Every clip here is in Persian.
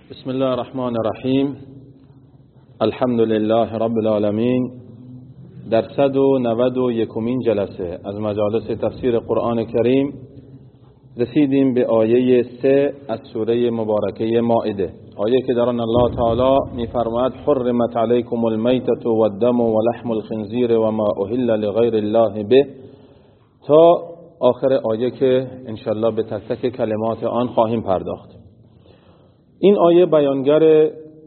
بسم الله الرحمن الرحیم. الحمد لله رب العالمین. در 191 جلسه از مجالس تفسیر قرآن کریم رسیدیم به آیه 3 از سوره مبارکه مائده، آیه که در آن الله تعالی می‌فرماید حرمت علیکم المیتة والدم ولحم الخنزیر وما اهل لغیر الله به، تا آخر آیه که انشالله به تک تک کلمات آن خواهیم پرداخت. این آیه بیانگر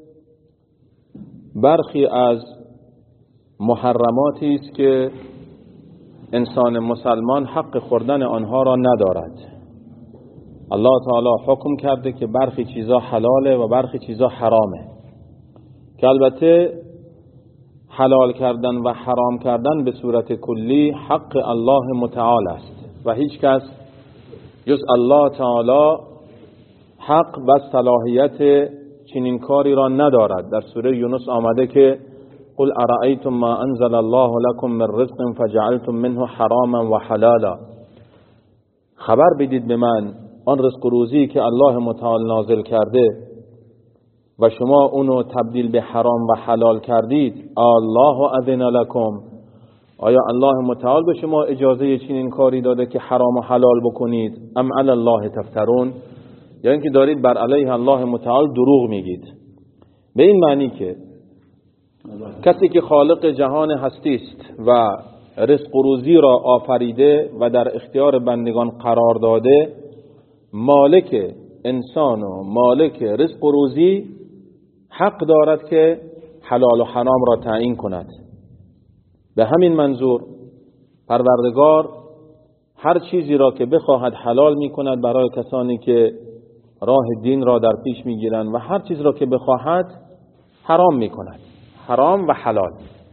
برخی از محرماتی است که انسان مسلمان حق خوردن آنها را ندارد. الله تعالی حکم کرده که برخی چیزا حلاله و برخی چیزا حرامه، که البته حلال کردن و حرام کردن به صورت کلی حق الله متعال است و هیچ کس جز الله تعالی حق و صلاحیت چنین کاری را ندارد. در سوره یونس آمده که قل ارأیتم ما انزل الله لكم من رزق فجعلتم منه حراما و حلالا، خبر بدید به من آن رزق و روزی که الله متعال نازل کرده و شما اونو تبدیل به حرام و حلال کردید. الله اذن لكم، آیا الله متعال به شما اجازه چنین کاری داده که حرام و حلال بکنید؟ ام علی الله تفترون، یا اینکه دارید بر علیه الله متعال دروغ میگید. به این معنی که کسی که خالق جهان هستی است و رزق و روزی را آفریده و در اختیار بندگان قرار داده، مالک انسان و مالک رزق و روزی حق دارد که حلال و حرام را تعیین کند. به همین منظور پروردگار هر چیزی را که بخواهد حلال می کند برای کسانی که راه دین را در پیش می گیرند و هر چیز را که بخواهد حرام می کند، حرام و حلال.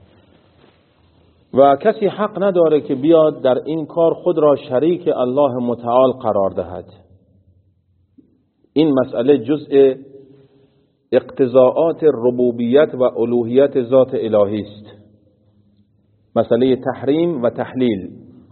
و کسی حق نداره که بیاد در این کار خود را شریک الله متعال قرار دهد. این مسئله جزء اقتضاءات ربوبیت و الوهیت ذات الهی است، مسئله تحریم و تحلیل.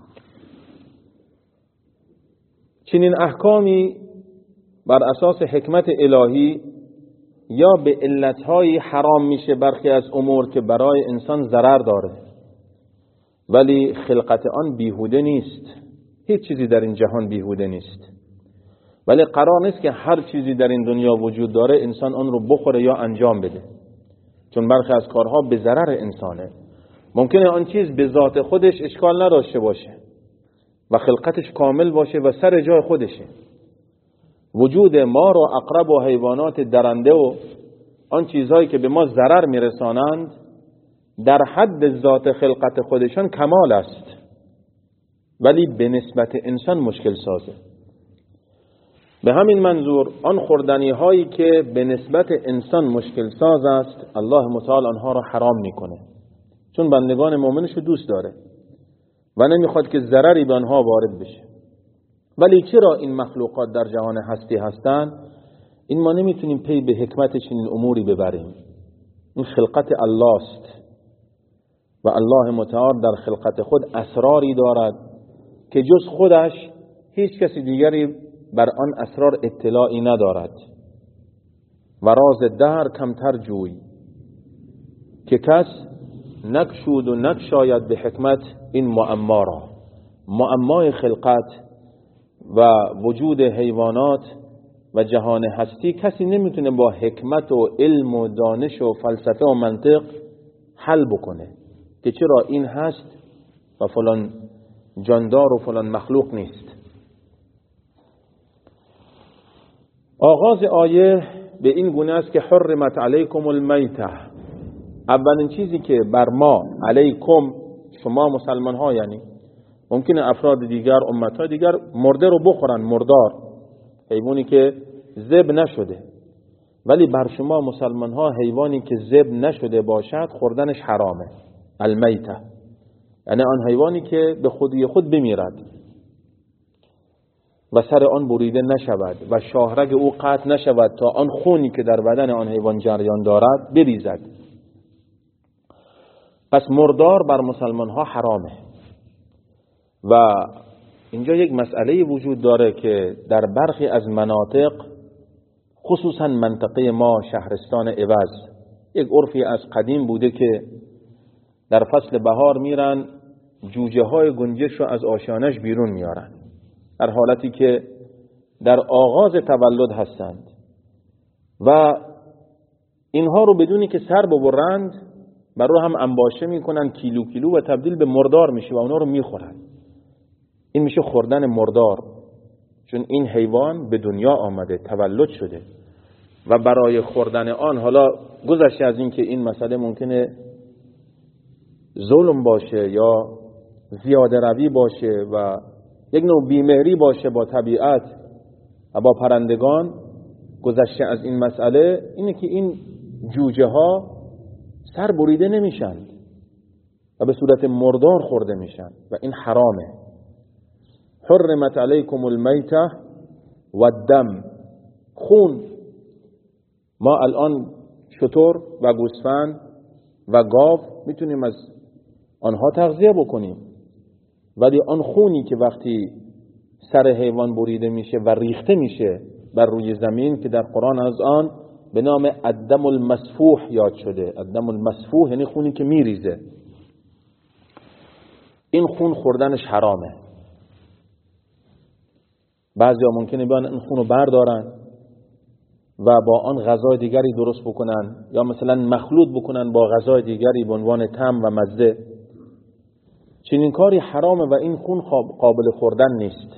چنین احکامی بر اساس حکمت الهی یا به علتهای حرام میشه برخی از امور که برای انسان ضرر داره، ولی خلقت آن بیهوده نیست. هیچ چیزی در این جهان بیهوده نیست، ولی قرار نیست که هر چیزی در این دنیا وجود داره انسان آن رو بخوره یا انجام بده، چون برخی از کارها به ضرر انسانه. ممکنه آن چیز به ذات خودش اشکال نداشته باشه و خلقتش کامل باشه و سر جای خودشه. وجود مار و عقرب و حیوانات درنده و آن چیزهایی که به ما ضرر میرسانند در حد ذات خلقت خودشان کمال است، ولی به نسبت انسان مشکل سازه. به همین منظور آن خوردنی هایی که به نسبت انسان مشکل ساز است الله متعال آنها را حرام میکنه، چون بندگان مؤمنش رو دوست داره و نمیخواد که ضرری به آنها وارد بشه. ولی چرا این مخلوقات در جهان هستی هستند؟ این ما نمیتونیم پی به حکمتش این اموری ببریم. این خلقت الله است و الله متعال در خلقت خود اسراری دارد که جز خودش هیچ کسی دیگری بر آن اسرار اطلاعی ندارد. و راز دهر کمتر جوی که کس نکشود و نکشاید به حکمت این معما را. معمای خلقت و وجود حیوانات و جهان هستی کسی نمیتونه با حکمت و علم و دانش و فلسفه و منطق حل بکنه که چرا این هست و فلان جاندار و فلان مخلوق نیست. آغاز آیه به این گونه است که حرمت علیکم المیتة. اولین چیزی که بر ما، علیکم شما مسلمان ها، یعنی ممکنه افراد دیگر، امتهای دیگر مرده رو بخورن، مردار، حیوانی که ذبح نشده، ولی بر شما مسلمان ها حیوانی که ذبح نشده باشد خوردنش حرامه. المیتة یعنی آن حیوانی که به خودی خود بمیرد و سر آن بریده نشود و شاهرگ او قطع نشود تا آن خونی که در بدن آن حیوان جریان دارد بریزد. پس مردار بر مسلمان ها حرامه. و اینجا یک مسئله وجود داره که در برخی از مناطق خصوصا منطقه ما شهرستان عوض یک عرفی از قدیم بوده که در فصل بهار میرن جوجه های گنجش رو از آشیانش بیرون میارن در حالتی که در آغاز تولد هستند و اینها رو بدونی که سر ببرند برای هم انباشه میکنن کیلو کیلو و تبدیل به مردار میشه و اونا رو میخورن. این میشه خوردن مردار، چون این حیوان به دنیا آمده، تولد شده و برای خوردن آن، حالا گذشته از این که این مسئله ممکنه ظلم باشه یا زیاده روی باشه و یک نوع بیمهری باشه با طبیعت و با پرندگان، گذشته از این مسئله اینه که این جوجه ها سر بریده نمیشن و به صورت مردار خورده میشن و این حرامه. حرمت علیکم المیته و الدم. خون، ما الان شتر و گوسفند و گاو میتونیم از آنها تغذیه بکنیم، ولی آن خونی که وقتی سر حیوان بریده میشه و ریخته میشه بر روی زمین که در قرآن از آن به نام الدم المسفوح یاد شده. الدم المسفوح یعنی خونی که میریزه. این خون خوردنش حرامه. بعضیا ممکنه بیان این خون رو بردارن و با آن غذای دیگری درست بکنن یا مثلا مخلوط بکنن با غذای دیگری به عنوان طعم و مزه. چنین کاری حرامه و این خون قابل خوردن نیست.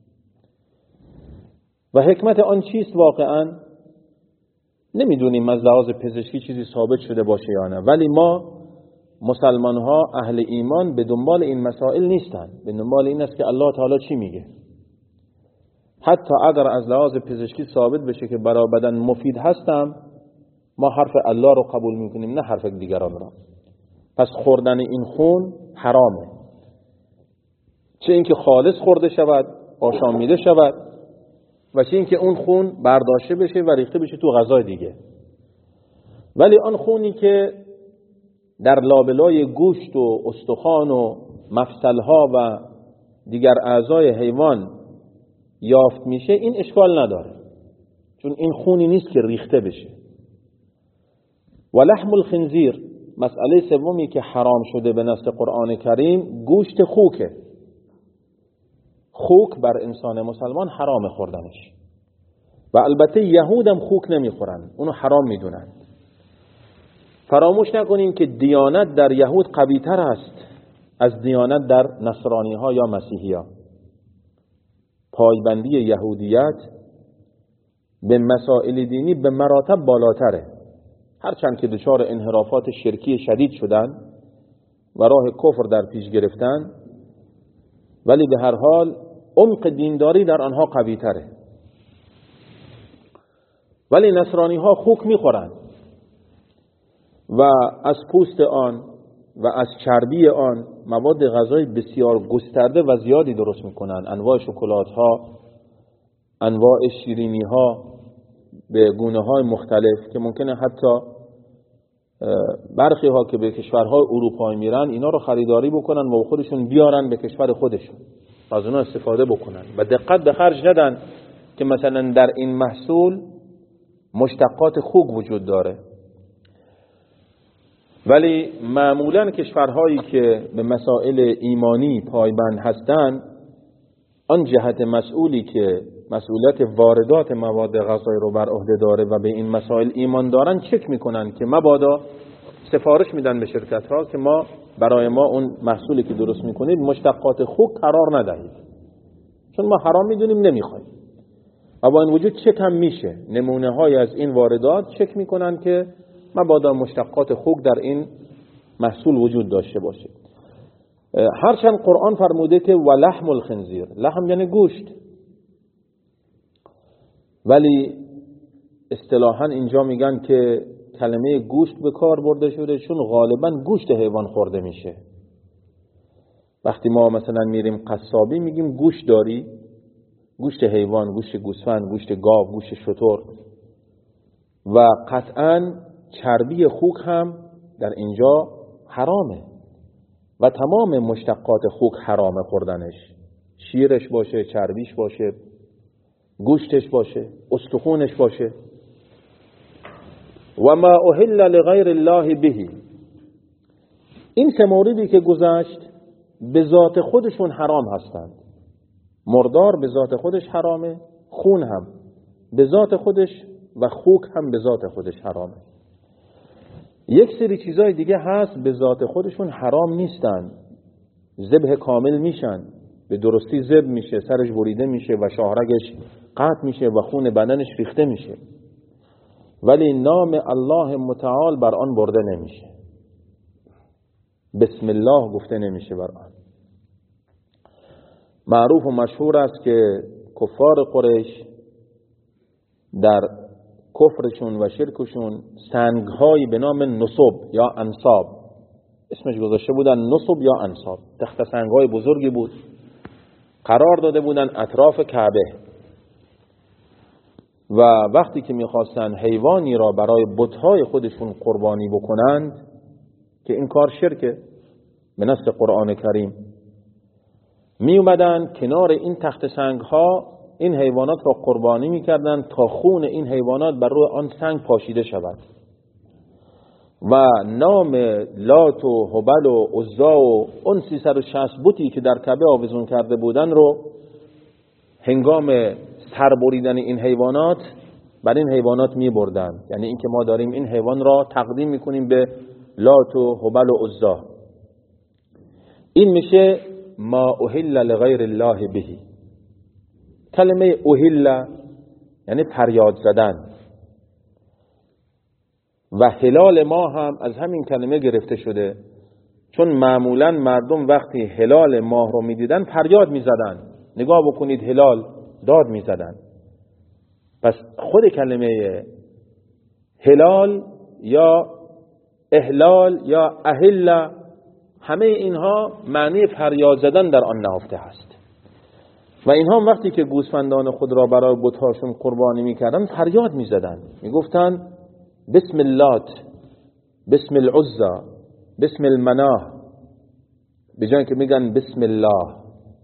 و حکمت آن چیست واقعا؟ نمیدونیم از لحاظ پزشکی چیزی ثابت شده باشه یا نه، ولی ما مسلمان ها اهل ایمان به دنبال این مسائل نیستن. به دنبال این است که الله تعالی چی میگه. حتی اگر از لحاظ پزشکی ثابت بشه که برای بدن مفید هستم، ما حرف الله رو قبول میکنیم نه حرف دیگران را. پس خوردن این خون حرامه، چه اینکه خالص خورده شود، آشامیده شود، و چه اینکه اون خون برداشته بشه و ریخته بشه تو غذای دیگه. ولی آن خونی که در لابلای گوشت و استخوان و مفصلها و دیگر اعضای حیوان یافت میشه، این اشکال نداره، چون این خونی نیست که ریخته بشه. و لحم الخنزیر، مسئله سومی که حرام شده به نص قرآن کریم، گوشت خوکه. خوک بر انسان مسلمان حرام خوردنش، و البته یهودم خوک نمیخورن، اونو حرام میدونن. فراموش نکنیم که دیانت در یهود قوی‌تر است از دیانت در نصرانی ها یا مسیحی ها. پایبندی یهودیت به مسائل دینی به مراتب بالاتره، هرچند که دچار انحرافات شرکی شدید شدن و راه کفر در پیش گرفتن، ولی به هر حال عمق دینداری در آنها قوی تره. ولی نصرانی ها خوک میخورن و از پوست آن و از چربی آن مواد غذایی بسیار گسترده و زیادی درست میکنن. انواع شکلات ها، انواع شیرینی ها به گونه های مختلف که ممکنه حتی برخی ها که به کشورهای اروپایی میرن اینا رو خریداری بکنن و خودشون بیارن به کشور خودشون از اونا استفاده بکنن و دقت به خرج ندن که مثلا در این محصول مشتقات خوک وجود داره. ولی معمولا کشورهایی که به مسائل ایمانی پایبند هستند، آن جهت مسئولی که مسئولیت واردات مواد غذایی رو بر عهده داره و به این مسائل ایمان دارن، چک میکنن که مبادا سفارش میدن به شرکت ها که ما برای ما اون محصولی که درست میکنید مشتقات خوک قرار ندهید، چون ما حرام میدونیم نمیخوایم. و با این وجود چک هم میشه، نمونه های از این واردات چک میکنن که مبادا مشتقات خوک در این محصول وجود داشته باشه. هرچند قرآن فرموده که ولحم الخنزیر، لحم یعنی گوشت، ولی اصطلاحاً اینجا میگن که کلمه گوشت به کار برده شده چون غالباً گوشت حیوان خورده میشه. وقتی ما مثلا میریم قصابی میگیم گوشت داری، گوشت حیوان، گوشت گوسفند، گوشت گاو، گوشت شتر، و قطعاً چربی خوک هم در اینجا حرامه و تمام مشتقات خوک حرامه خوردنش، شیرش باشه، چربیش باشه، گوشتش باشه، استخونش باشه. و ما اهل لغیر الله به. این سه موردی که گذشت به ذات خودشون حرام هستند. مردار به ذات خودش حرامه، خون هم به ذات خودش و خوک هم به ذات خودش حرامه. یک سری چیزای دیگه هست به ذات خودشون حرام نیستن، ذبح کامل میشن، به درستی ذبح میشه، سرش بریده میشه و شاهرگش قطع میشه و خون بدنش ریخته میشه، ولی نام الله متعال بر آن برده نمیشه، بسم الله گفته نمیشه بر آن. معروف و مشهور است که کفار قریش در کفرشون و شرکشون سنگ‌هایی به نام نصب یا انصاب اسمش گذاشته بودن، نصب یا انصاب، تخت سنگ‌های بزرگی بود، قرار داده بودن اطراف کعبه و وقتی که می‌خواستن حیوانی را برای بت‌های خودشون قربانی بکنند، که این کار شرکه به نص قرآن کریم، می اومدن کنار این تخت سنگ‌ها این حیوانات را قربانی می‌کردند تا خون این حیوانات بر روی آن سنگ پاشیده شود و نام لات و هبل و عزا و اون 360 بتی که در کعبه آویزون کرده بودن رو هنگام سر بریدن این حیوانات بر این حیوانات می‌بردن. یعنی اینکه ما داریم این حیوان را تقدیم می‌کنیم به لات و هبل و عزا. این میشه ما اهل لغیر الله به. کلمه اهل یعنی فریاد زدن و هلال ماه هم از همین کلمه گرفته شده، چون معمولا مردم وقتی هلال ماه رو میدیدن فریاد میزدن، نگاه بکنید هلال، داد میزدن. پس خود کلمه هلال یا احلال یا اهل، همه اینها معنی فریاد زدن در آن نهفته است. و اینها وقتی که گوسفندان خود را برای بت‌هاشون قربانی می‌کردن فریاد می‌زدن، می‌گفتن بسم اللات، بسم العزا، بسم المناه، به جای که میگن بسم الله.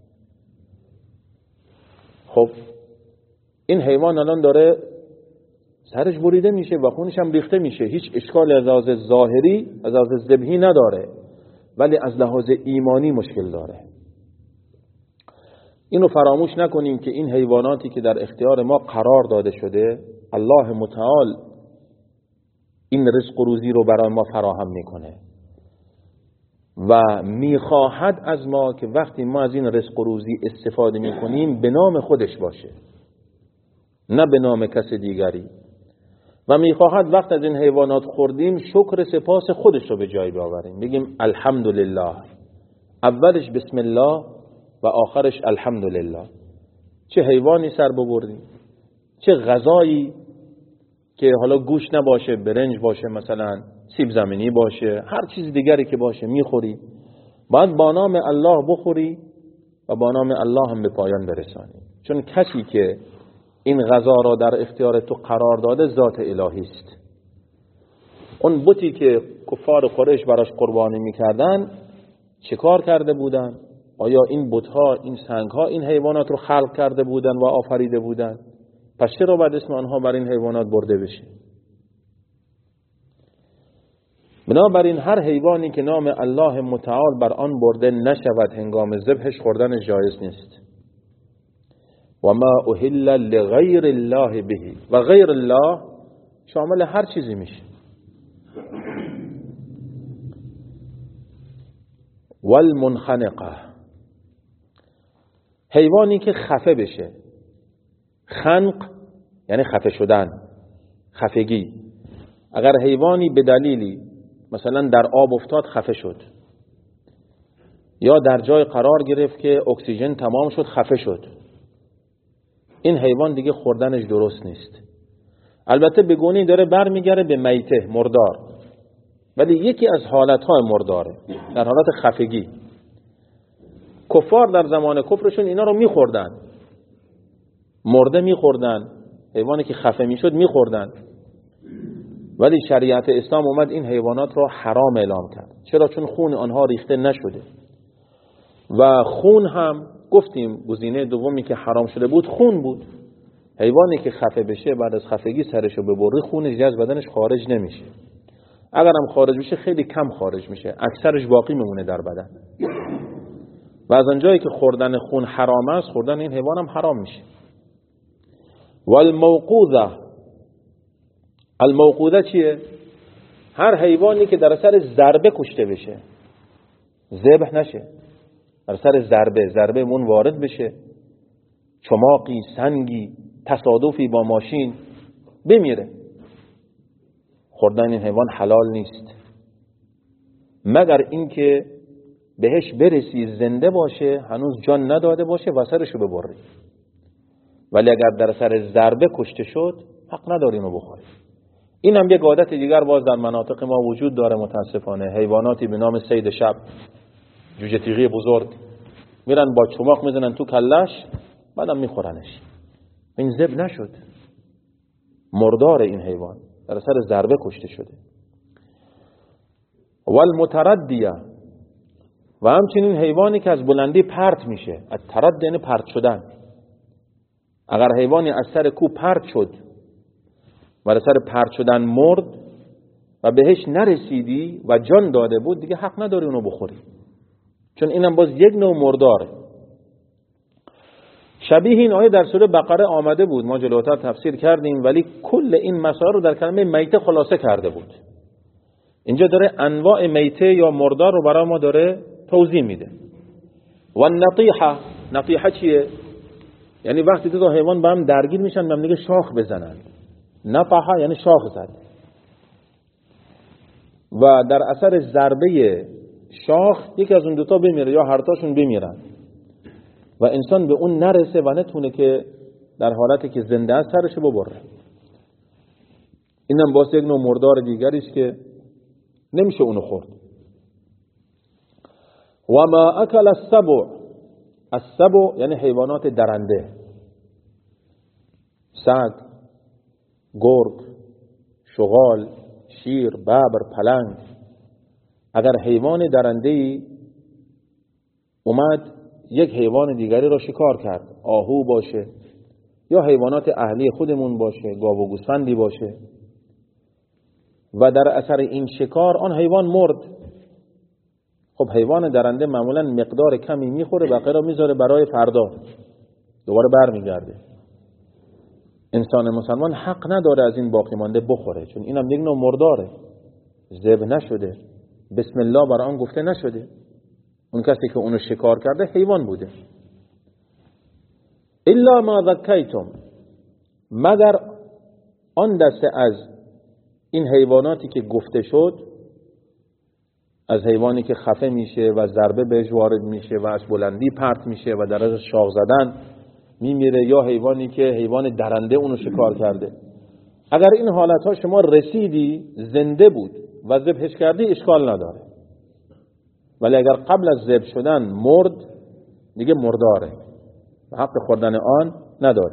خب این حیوان الان داره سرش بریده میشه و خونش هم ریخته میشه، هیچ اشکال از لحاظ ظاهری از لحاظ ذبحی نداره، ولی از لحاظ ایمانی مشکل داره. اینو فراموش نکنیم که این حیواناتی که در اختیار ما قرار داده شده، الله متعال این رزق و روزی رو برای ما فراهم میکنه و میخواهد از ما که وقتی ما از این رزق و روزی استفاده میکنیم به نام خودش باشه، نه به نام کس دیگری، و میخواهد وقت از این حیوانات خوردیم شکر سپاس خودش رو به جای بیاوریم، بگیم الحمدلله، اولش بسم الله و آخرش الحمدلله. چه حیوانی سر ببردیم، چه غذایی که حالا گوش نباشه، برنج باشه، مثلا سیب زمینی باشه، هر چیز دیگری که باشه میخوری، باید با نام الله بخوری و با نام الله هم به پایان برسانی، چون کسی که این غذا را در اختیار تو قرار داده ذات الهی است. اون بتی که کفار قریش براش قربانی میکردن چه کار کرده بودن؟ آیا این بت‌ها، این سنگ‌ها این حیوانات رو خلق کرده بودن و آفریده بودن؟ پس چرا باید اسم آنها بر این حیوانات برده بشه؟ بنابراین هر حیوانی که نام الله متعال بر آن برده نشود هنگام ذبحش خوردن جایز نیست. و ما اهل لغیر الله به، و غیر الله شامل هر چیزی میشه. والمنخنقه، حیوانی که خفه بشه. خنق یعنی خفه شدن، خفگی. اگر حیوانی به دلیلی مثلا در آب افتاد خفه شد، یا در جای قرار گرفت که اکسیژن تمام شد خفه شد، این حیوان دیگه خوردنش درست نیست. البته بگونی داره برمیگره به میته، مردار، ولی یکی از حالتهای مرداره، در حالت خفگی. کفار در زمان کفرشون اینا رو میخوردن، مرده میخوردن، حیوانی که خفه میشد میخوردن، ولی شریعت اسلام اومد این حیوانات رو حرام اعلام کرد. چرا؟ چون خون آنها ریخته نشده و خون هم گفتیم گزینه دومی که حرام شده بود خون بود. حیوانی که خفه بشه بعد از خفگی سرشو ببره خونش از بدنش خارج نمیشه. اگرم خارج بشه خیلی کم خارج میشه، اکثرش باقی میمونه در بدن. و از آنجایی که خوردن خون حرام است، خوردن این حیوان هم حرام میشه. والموقوذه، الموقوذه چیه؟ هر حیوانی که در اثر ضربه کشته بشه، ذبح نشه، در اثر ضربه مون وارد بشه، چماقی، سنگی، تصادفی با ماشین بمیره، خوردن این حیوان حلال نیست، مگر اینکه بهش برسی زنده باشه، هنوز جان نداده باشه و سرشو ببری. ولی اگر در اثر ضربه کشته شد حق نداری اینو بخوری. این هم یک عادت دیگر باز در مناطق ما وجود داره متاسفانه. حیواناتی به نام صید شب، جوجه تیغی بزرگ، میرن با چماق میزنن تو کلش، بعدم میخورنش. این ذبح نشد، مردار این حیوان در اثر ضربه کشته شده. والمتردیه، و همچنین حیوانی که از بلندی پرت میشه. الترد یعنی پرت شدن. اگر حیوانی از سر کو پرت شد و از سر پرت شدن مرد و بهش نرسیدی و جان داده بود، دیگه حق نداری اونو بخوری، چون اینم باز یک نوع مرداره. شبیه این آیه در سوره بقره آمده بود، ما جلوتر تفسیر کردیم، ولی کل این مسائل رو در کلمه میته خلاصه کرده بود. اینجا داره انواع میته یا مردار رو برای ما داره توضیح میده. و النطیحه، نطیحه چیه؟ یعنی وقتی دو تا حیوان با هم درگیر میشن به هم دیگه شاخ بزنن. نطحه یعنی شاخ زد و در اثر ضربه شاخ یکی از اون دوتا بمیره یا هر تاشون بمیرن و انسان به اون نرسه و نتونه که در حالتی که زنده است سرشو ببره. اینم باز یک نوع مردار دیگری است که نمیشه اونو خورد. و ما اکل السبع، السبع یعنی حیوانات درنده، سگ، گرگ، شغال، شیر، ببر، پلنگ. اگر حیوان درنده‌ای اومد یک حیوان دیگری را شکار کرد، آهو باشه یا حیوانات اهلی خودمون باشه، گاو و گوسفندی باشه، و در اثر این شکار آن حیوان مرد، خب حیوان درنده معمولا مقدار کمی میخوره بقیه را میذاره برای فردا، دوباره برمیگرده. انسان مسلمان حق نداره از این باقی مانده بخوره، چون اینم یک نوع مرداره، ذبح نشده، بسم الله برای آن گفته نشده. اون کسی که اونو شکار کرده حیوان بوده. الا ما ذکیتم، مگر آن دسته از این حیواناتی که گفته شد، از حیوانی که خفه میشه و ضربه بهش وارد میشه و از بلندی پرت میشه و در از شاخ زدن میمیره، یا حیوانی که حیوان درنده اونو شکار کرده. اگر این حالت ها شما رسیدی زنده بود و ذبحش کردی اشکال نداره، ولی اگر قبل از ذبح شدن مرد دیگه مرداره و حق خوردن آن نداری.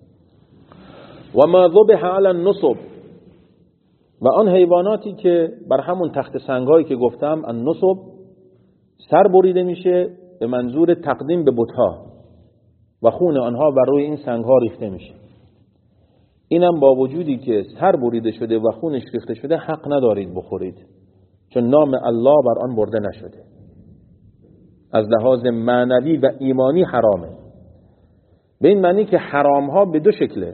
و ما ذبح علی النصب، و آن حیواناتی که بر همون تخت سنگایی که گفتم، النصب، سر بریده میشه به منظور تقدیم به بت‌ها و خون آنها بر روی این سنگ‌ها ریخته میشه. اینم با وجودی که سر بریده شده و خونش ریخته شده حق ندارید بخورید، چون نام الله بر آن برده نشده. از لحاظ معنوی و ایمانی حرامه. به این معنی که حرام ها به دو شکله،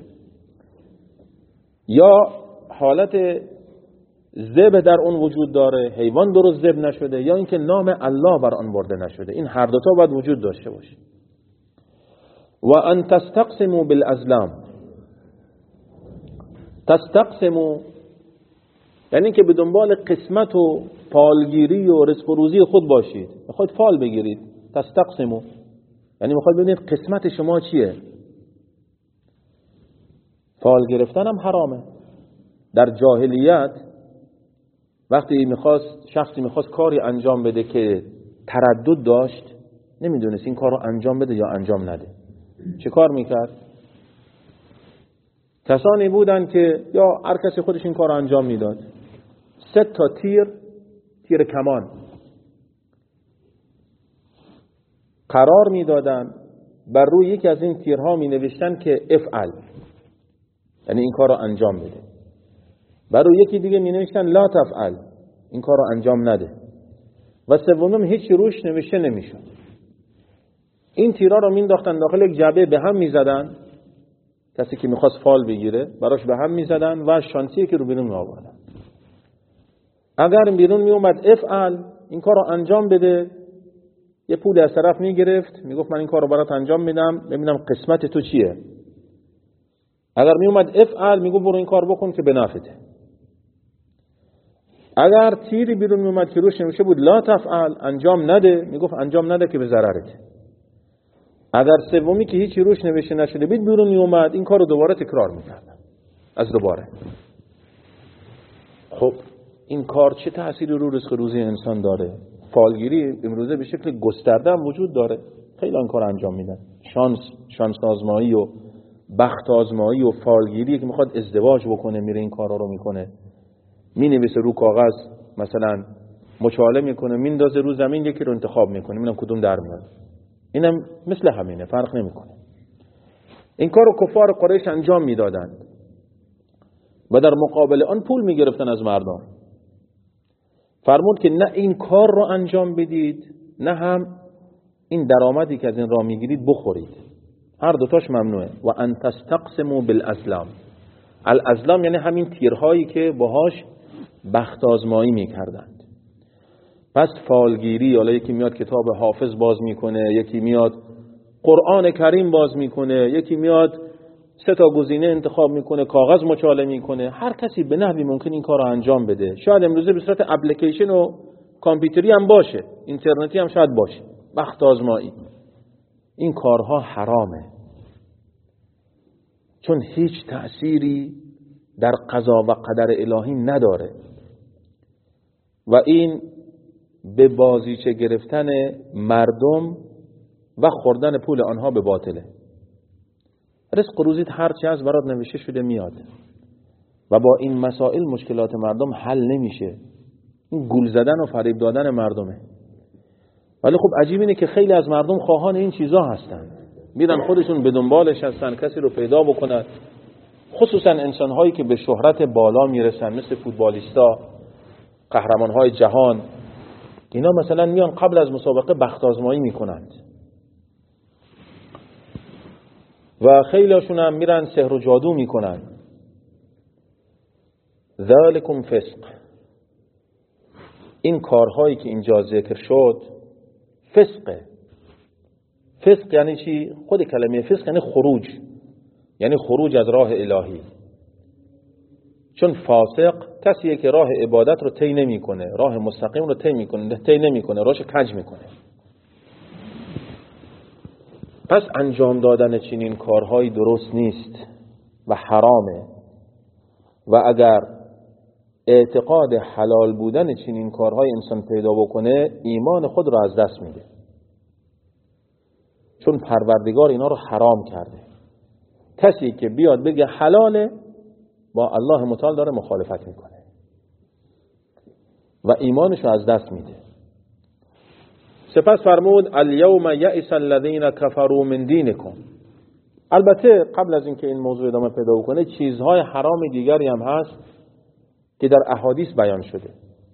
یا حالت ذبح در اون وجود داره، حیوان درست ذبح نشده، یا اینکه نام الله بر آن برده نشده. این هر دو تا باید وجود داشته باشه. و ان تستقسموا بالازلام، تستقسموا یعنی که به دنبال قسمت و فالگیری و رزق و روزی خود باشید، میخواید فال بگیرید. تستقسموا یعنی میخواید ببینید قسمت شما چیه. فال گرفتن هم حرامه. در جاهلیت وقتی شخصی میخواست کاری انجام بده که تردد داشت، نمیدونست این کار رو انجام بده یا انجام نده، چه کار میکرد؟ کسانی بودن که یا هر کسی خودش این کار رو انجام میداد، 3 تا تیر کمان قرار میدادن، بر روی یکی از این تیرها می نوشتن که افعل، یعنی این کار رو انجام بده. برای یکی دیگه می نوشتن لا تفعل، این کار رو انجام نده. و سومم هیچ روش نوشته نمیشد. این تیرا رو مینداختن داخل یک جعبه، به هم میزدن، کسی که میخواست فال بگیره براش به هم میزدن و شانسی که رو بیرون میآوردن. اگر بیرون میومد افعل، این کار رو انجام بده، یه پول از طرف میگرفت، میگفت من این کار رو برات انجام میدم، ببینم قسمت تو چیه. اگر میومد افعل، میگفت برو این کار بکن که به نفعته. اگر تیری بیرون میومد که روش نوشته بود لا تفعل، انجام نده، میگفت انجام نده که به ضررته. اگر سومی که هیچی روش نوشته نشده بود بیرون میومد، این کار رو دوباره تکرار میکردن از دوباره. خب این کار چه تأثیری رو رزق روزی انسان داره؟ فالگیری امروزه به شکل گسترده هم وجود داره، خیلی این کار انجام میدن. شانس آزمایی و بخت آزمایی و فالگیری که میخواد ازدواج بکنه میره این کارا رو میکنه، مینویسه رو کاغذ، مثلا مچاله میکنه میندازه رو زمین، یکی رو انتخاب میکنه ببینم کدوم در میاد. اینم مثل همینه، فرق نمیکنه. این کارو کفار قریش انجام میدادند و در مقابل آن پول میگرفتن از مردم. فرمود که نه این کار رو انجام بدید، نه هم این درآمدی که از این راه میگیرید بخورید. هر دوتاش ممنوعه. و ان تستقسموا بالازلام. الازلام یعنی همین تیرهایی که باهاش بخت آزمایی میکردند. پس فالگیری، حالا یکی میاد کتاب حافظ باز میکنه، یکی میاد قرآن کریم باز میکنه، یکی میاد 3 تا گزینه انتخاب میکنه، کاغذ مچاله میکنه. هر کسی به نحوی ممکن این کار رو انجام بده. شاید امروزه به صورت اپلیکیشن و کامپیوتری هم باشه، اینترنتی هم شاید باشه، بخت آزمایی. این کارها حرامه، چون هیچ تأثیری در قضا و قدر الهی نداره و این به بازیچه گرفتن مردم و خوردن پول آنها به باطله. رزق روزیت هرچی از برات نوشته شده میاد و با این مسائل مشکلات مردم حل نمیشه. این گول زدن و فریب دادن مردمه. ولی خب عجیب اینه که خیلی از مردم خواهان این چیزا هستن، میرن خودشون به دنبالش هستن کسی رو پیدا بکنن، خصوصا انسان‌هایی که به شهرت بالا میرسن مثل فوتبالیستا، قهرمان‌های جهان. اینا مثلا میان قبل از مسابقه بخت آزمایی میکنند و خیلی هاشون هم میرن سحر و جادو میکنن. ذالکم فسق. این کارهایی که اینجا ذکر شد فسقه. فسق یعنی چی؟ خود کلمه فسق یعنی خروج، یعنی خروج از راه الهی. چون فاسق کسیه که راه عبادت رو طی نمیکنه، راه مستقیم رو طی نمیکنه، راهش کج میکنه. پس انجام دادن چنین کارهایی درست نیست و حرامه و اگر اعتقاد حلال بودن چنین کارهای انسان پیدا بکنه ایمان خود را از دست میده، چون پروردگار اینا رو حرام کرده. کسی که بیاد بگه حلاله با الله متعال داره مخالفت میکنه و ایمانش رو از دست میده. سپس فرمود الیوم یئس الذین کفروا من دینکم. البته قبل از اینکه این موضوع ادامه پیدا کنه چیزهای حرام دیگری هم هست که در احادیث بیان شده،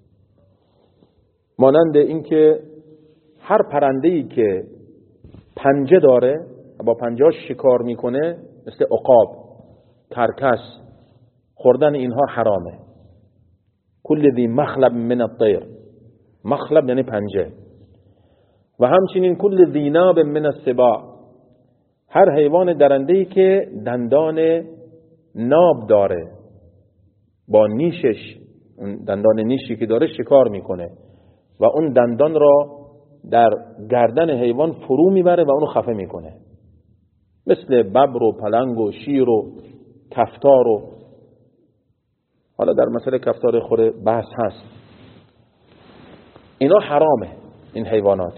مانند اینکه هر پرنده‌ای که پنجه داره با پنجه‌اش شکار میکنه مثل عقاب، کرکس، خوردن اینها حرامه. کل ذی مخلب من الطیر، مخلب یعنی پنجه. و همچنین کل ذی ناب من السباع، هر حیوان درنده‌ای که دندان ناب داره با نیشش، اون دندان نیشی که داره شکار میکنه و اون دندان را در گردن حیوان فرو میبره و اونو خفه میکنه، مثل ببر و پلنگ و شیر و کفتار. و حالا در مسئله کفتار خوره بحث هست. اینا حرامه، این حیوانات.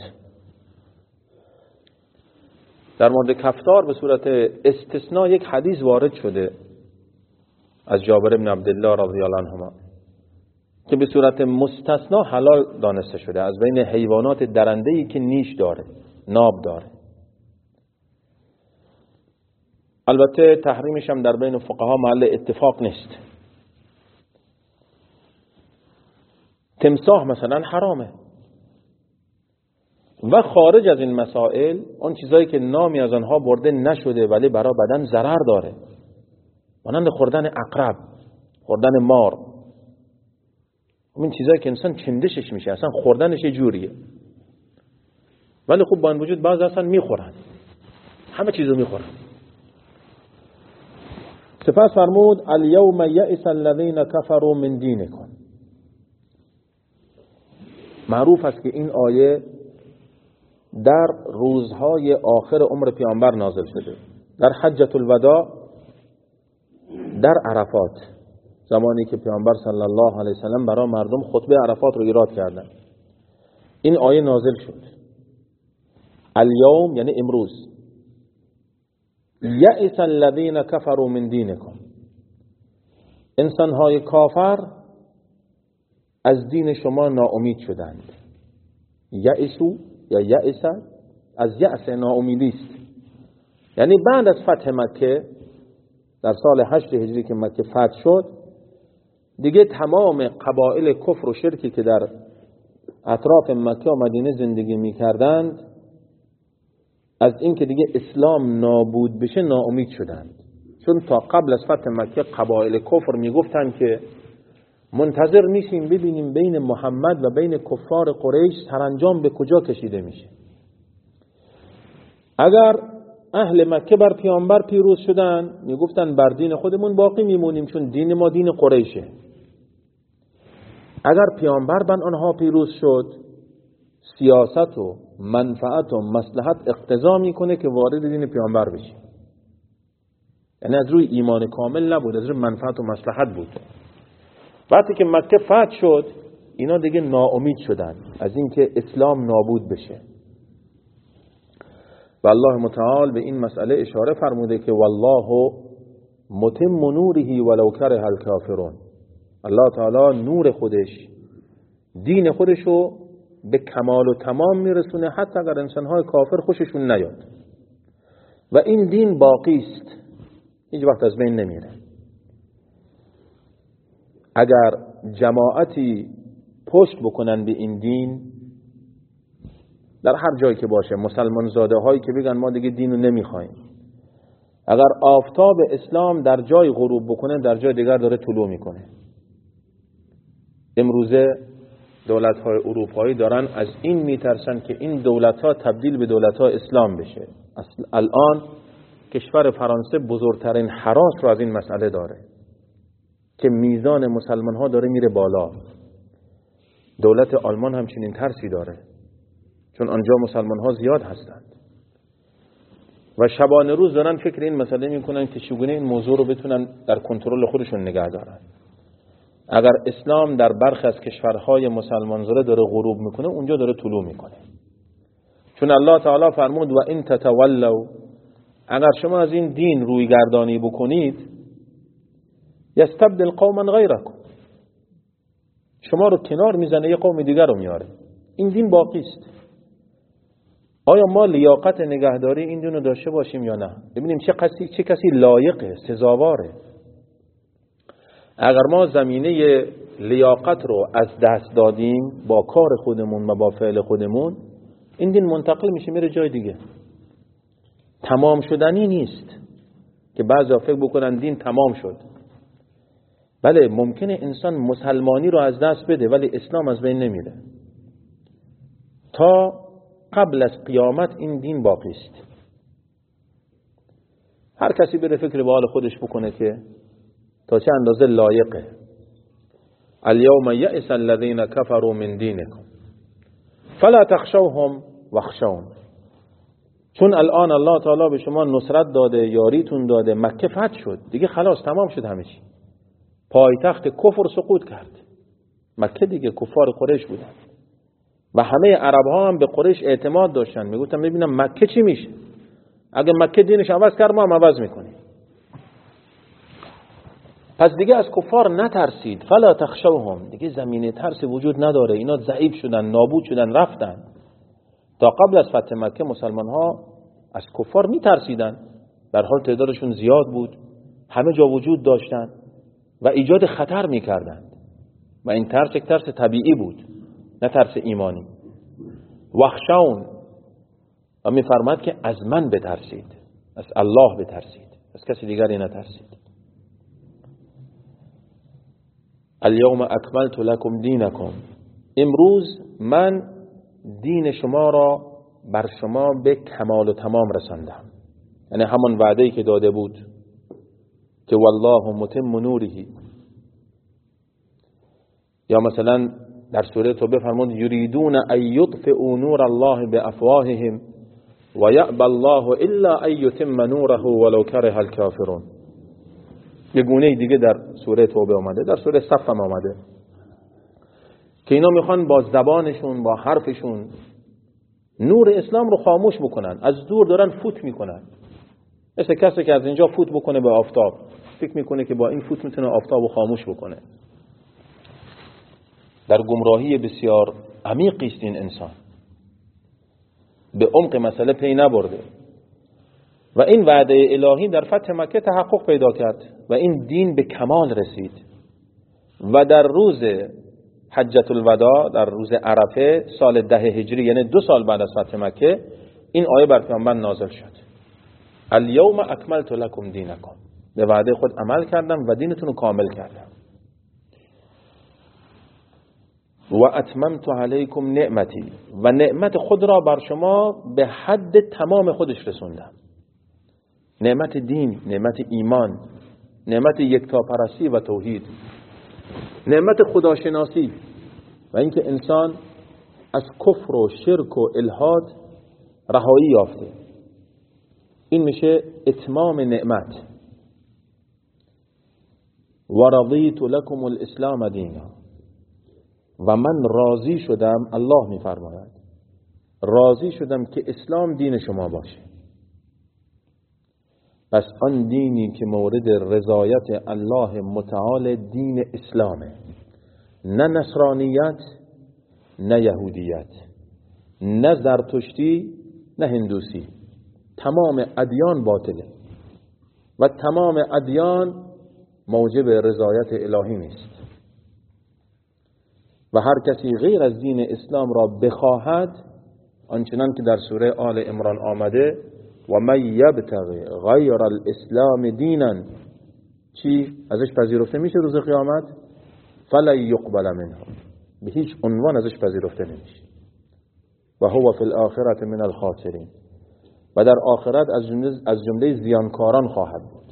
در مورد کفتار به صورت استثناء یک حدیث وارد شده از جابر بن عبدالله رضی الله عنهما که به صورت مستثنا حلال دانسته شده از بین حیوانات درنده‌ای که نیش داره، ناب داره. البته تحریمش هم در بین فقها محل اتفاق نیست. تمساح مثلا حرامه. و خارج از این مسائل اون چیزایی که نامی از آنها برده نشده ولی برای بدن ضرر داره، مانند خوردن عقرب، خوردن مار، این چیزایی که انسان چندشش میشه، اصلا خوردنش یه جوریه، ولی خب با این وجود بعضی اصلا میخورن، همه چیزو میخورن. سپس فرمود الیوم یئس الذین کفروا من دینکم. معروف است که این آیه در روزهای آخر عمر پیامبر نازل شده، در حجة الوداع، در عرفات، زمانی که پیامبر صلی الله علیه وسلم برای مردم خطبه عرفات رو ایراد کردن، این آیه نازل شد. الیوم یعنی امروز، یئس الذین کفروا من دینکم، انسانهای کافر از دین شما ناامید شدند. یئسو یا یئس از یأس ناامیدی است. یعنی بعد از فتح مکه در سال 8 هجری که مکه فتح شد، دیگه تمام قبایل کفر و شرکی که در اطراف مکه و مدینه زندگی می‌کردند از این که دیگه اسلام نابود بشه ناامید شدند. چون تا قبل از فتح مکه قبایل کفر میگفتند که منتظر نیستیم ببینیم بین محمد و بین کفار قریش سرانجام به کجا کشیده میشه. اگر اهل مکه بر پیامبر پیروز شدن میگفتن بر دین خودمون باقی میمونیم چون دین ما دین قریشه. اگر پیامبر بر آنها پیروز شد، سیاست و منفعت و مصلحت اقتضا میکنه که وارد دین پیامبر بشی. یعنی از روی ایمان کامل نبود، از روی منفعت و مصلحت بود. وقتی که مکه فتح شد اینا دیگه ناامید شدن از اینکه اسلام نابود بشه. و الله متعال به این مسئله اشاره فرموده که والله متم نوره ولو کره الکافرون. الله تعالی نور خودش، دین خودشو به کمال و تمام میرسونه حتی اگر انسانهای کافر خوششون نیاد. و این دین باقی است، هیچ وقت از بین نمیره. اگر جماعتی پشت بکنن به این دین در هر جایی که باشه، مسلمان زاده هایی که بگن ما دیگه دینو نمیخوایم، اگر آفتاب اسلام در جای غروب بکنه در جای دیگر داره طلوع میکنه. امروزه دولت های اروپایی دارن از این میترسن که این دولت ها تبدیل به دولت ها اسلام بشه. الان کشور فرانسه بزرگترین هراس رو از این مسئله داره که میزان مسلمان ها داره میره بالا. دولت آلمان هم چنین ترسی داره چون آنجا مسلمان ها زیاد هستند و شبانه روز دارن فکر این مسئله میکنن که چگونه این موضوع رو بتونن در کنترل خودشون نگه دارن. اگر اسلام در برخی از کشورهای مسلمان زاده داره غروب میکنه، اونجا داره طلوع میکنه. چون الله تعالی فرمود و ان تتولوا، اگر شما از این دین روی گردانی بکنید یستبدل قوما غیرکم، شما رو کنار میزنه یه قوم دیگر رو میاره. این دین باقی است. آیا ما لیاقت نگهداری این دین رو داشته باشیم یا نه؟ ببینیم چه کسی لایقه، سزاواره. اگر ما زمینه لیاقت رو از دست دادیم با کار خودمون و با فعل خودمون، این دین منتقل میشه میره جای دیگه. تمام شدنی نیست که بعضی فکر بکنن دین تمام شد. بله ممکنه انسان مسلمانی رو از دست بده ولی اسلام از بین نمیره. تا قبل از قیامت این دین باقی است. هر کسی بره فکر به حال خودش بکنه که تا چه اندازه لایقه. الیوم یئس الذین کفروا من دینکم فلا تخشوهم واخشون. چون الان الله تعالی به شما نصرت داده، یاریتون داده، مکه فتح شد، دیگه خلاص تمام شد همه چی. پایتخت کفر سقوط کرد. مکه دیگه کفار قریش بودن و همه عرب ها هم به قریش اعتماد داشتن. میگفتن ببینم مکه چی میشه، اگه مکه دینش عوض کرد ما هم عوض میکنیم. پس دیگه از کفار نترسید. فلا تخشوهم، دیگه زمینه ترس وجود نداره. اینا ضعیف شدن، نابود شدن، رفتن. تا قبل از فتح مکه مسلمان ها از کفار میترسیدن در حال تعدادشون زیاد بود، همه جا وجود داشتن و ایجاد خطر میکردند و این ترس یک ترس طبیعی بود، نه ترس ایمانی. وخشون و میفرماد که از من بترسید، از الله بترسید، از کسی دیگری نترسید. الیوم اکملت لکم دینکم، امروز من دین شما را بر شما به کمال و تمام رساندم. یعنی همون وعده‌ای که داده بود که والله متم نوره. یا مثلا در سوره توبه فرمود یریدون ان یطفئوا نور الله بافواههم و یأبی الله الا ان یتم نوره ولو کره الکافرون. یه گونه دیگه در سوره توبه اومده، در سوره صف هم اومده که اینا میخوان با زبانشون، با حرفشون نور اسلام رو خاموش بکنن، از دور دارن فوت میکنن. مثل کسی که از اینجا فوت بکنه به آفتاب، فکر میکنه که با این فوت میتونه آفتاب رو خاموش بکنه. در گمراهی بسیار عمیقی است این انسان، به عمق مسئله پی نبرده و این وعده الهی در فتح مکه تحقق پیدا کرد و این دین به کمال رسید و در روز حجة الوداع، در روز عرفه سال 10 هجری، یعنی 2 سال بعد از فتح مکه، این آیه بر پیامبر نازل شد. الیوم اکملت لکم دینکم، به وعده خود عمل کردم و دینتون رو کامل کردم. و اتممت علیکم نعمتی، و نعمت خود را بر شما به حد تمام خودش رسوندم. نعمت دین، نعمت ایمان، نعمت یکتاپرستی و توحید، نعمت خداشناسی و اینکه انسان از کفر و شرک و الحاد رهایی یافته. این میشه اتمام نعمت. و رضیت لکم الاسلام دینا، و من راضی شدم، الله میفرماید راضی شدم که اسلام دین شما باشه. پس آن دینی که مورد رضایت الله متعال دین اسلامه، نه نصرانیت، نه یهودیت، نه زرتشتی، نه هندوسی. تمام ادیان باطله و تمام ادیان موجب رضایت الهی نیست و هر کسی غیر از دین اسلام را بخواهد، آنچنان که در سوره آل عمران آمده، و من یبتغی غیر الاسلام دینا، چی ازش پذیرفته میشه روز قیامت؟ فلا یقبل منه، به هیچ عنوان ازش پذیرفته نمیشه. و هو فی الاخرة من الخاسرین، و در آخرت از جمله زیانکاران خواهد بود.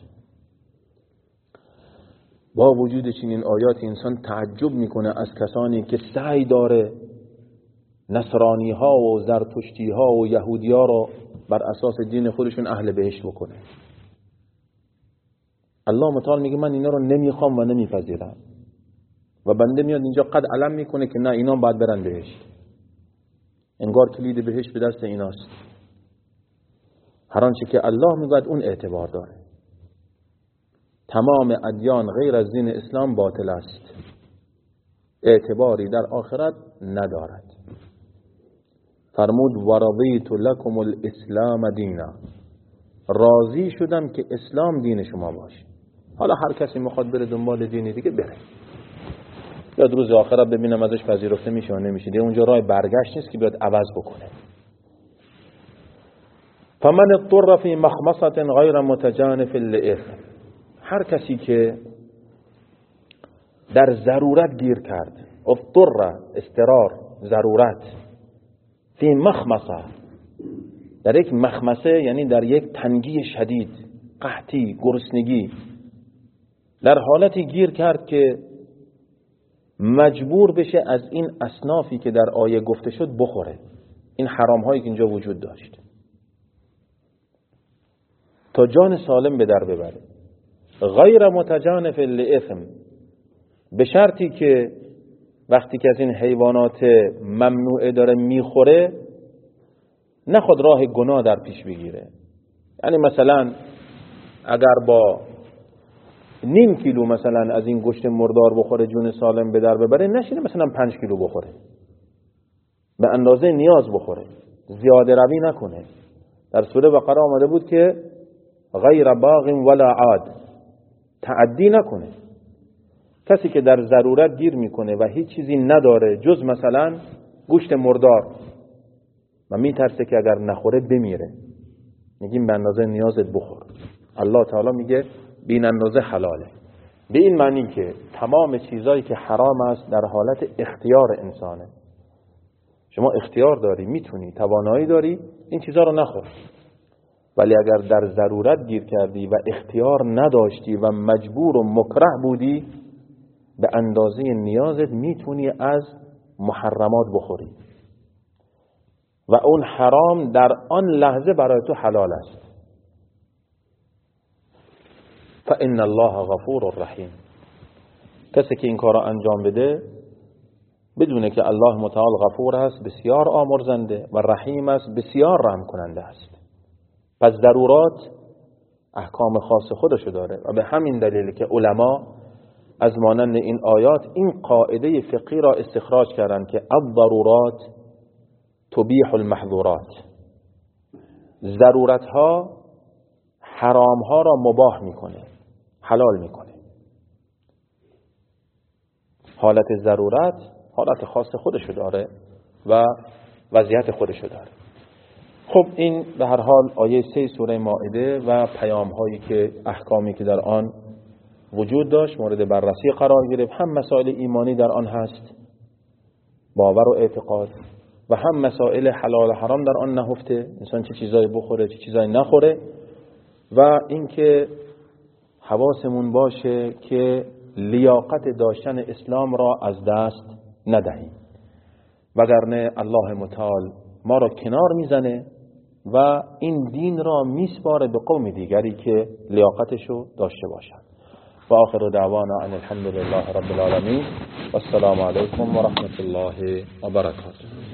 با وجود چنین آیات انسان تعجب میکنه از کسانی که سعی داره نصرانی ها و زرتشتی ها و یهودی ها را بر اساس دین خودشون اهل بهشت بکنه. الله متعال میگه من اینا رو نمیخوام و نمیپذیرم و بنده میاد اینجا قد علم میکنه که نه، اینا باید برن بهشت، انگار کلید بهشت به دست ایناست. هر آنچه که الله میگه اون اعتبار داره. تمام ادیان غیر از دین اسلام باطل است، اعتباری در آخرت ندارد. فرمود و رضیت لکم الاسلام دینا، راضی شدم که اسلام دین شما باشه. حالا هر کسی میخواد بره دنبال دینی دیگه بره، بیاد روز آخرت ببینم ازش پذیرفته میشه و نمیشه، دیگه اونجا راه برگشت نیست که بیاد عوض بکنه. فمن اضطر فی مخمصة غیر متجانف لإثم، هر کسی که در ضرورت گیر کرد، اضطر اضطرار ضرورت، فی مخمصه در یک مخمصه یعنی در یک تنگی شدید، قحطی، گرسنگی، در حالتی گیر کرد که مجبور بشه از این اصنافی که در آیه گفته شد بخوره، این حرام هایی که اینجا وجود داشت، تا جان سالم به در ببره. غیر متجانف لإثم، به شرطی که وقتی که از این حیوانات ممنوعه داره میخوره نخواد راه گناه در پیش بگیره. یعنی مثلا اگر با نیم کیلو مثلا از این گوشت مردار بخوره جون سالم به در ببره، نشینه مثلا 5 کیلو بخوره، به اندازه نیاز بخوره، زیاده روی نکنه. در سوره بقره آمده بود که غیر باغ ولا عاد، تعدی نکنه. کسی که در ضرورت گیر میکنه و هیچ چیزی نداره جز مثلا گوشت مردار و میترسه که اگر نخوره بمیره، میگیم به اندازه نیازت بخور. الله تعالی میگه بین اندازه حلاله. به این معنی که تمام چیزایی که حرام است در حالت اختیار انسانه. شما اختیار داری، میتونی، توانایی داری این چیزا رو نخور، ولی اگر در ضرورت گیر کردی و اختیار نداشتی و مجبور و مکره بودی، به اندازه نیازت میتونی از محرمات بخوری و اون حرام در آن لحظه برای تو حلال است. فإن الله غفور رحیم. کسی که این کار را انجام بده بدونه که الله متعال غفور است، بسیار آمرزنده، و رحیم است، بسیار رحم کننده است. پس ضرورات احکام خاص خودشو داره و به همین دلیل که علما از مانند این آیات این قاعده فقهی را استخراج کردند که الضرورات تبیح المحظورات. ضرورت ها حرام ها را مباح میکنه، حلال میکنه. حالت ضرورت حالت خاص خودشو داره و وضعیت خودشو داره. خب این به هر حال آیه 3 سوره مائده و پیام هایی که احکامی که در آن وجود داشت مورد بررسی قرار گرفت. هم مسائل ایمانی در آن هست، باور و اعتقاد، و هم مسائل حلال و حرام در آن نهفته، انسان چه چیزایی بخوره چه چیزایی نخوره، و اینکه حواسمون باشه که لیاقت داشتن اسلام را از دست ندهیم، وگرنه الله متعال ما را کنار میزنه و این دین را میسپاره به قوم دیگری که لیاقتشو داشته باشند. و آخر دعوانا ان الحمد لله رب العالمین و السلام علیکم و رحمت الله و برکاته.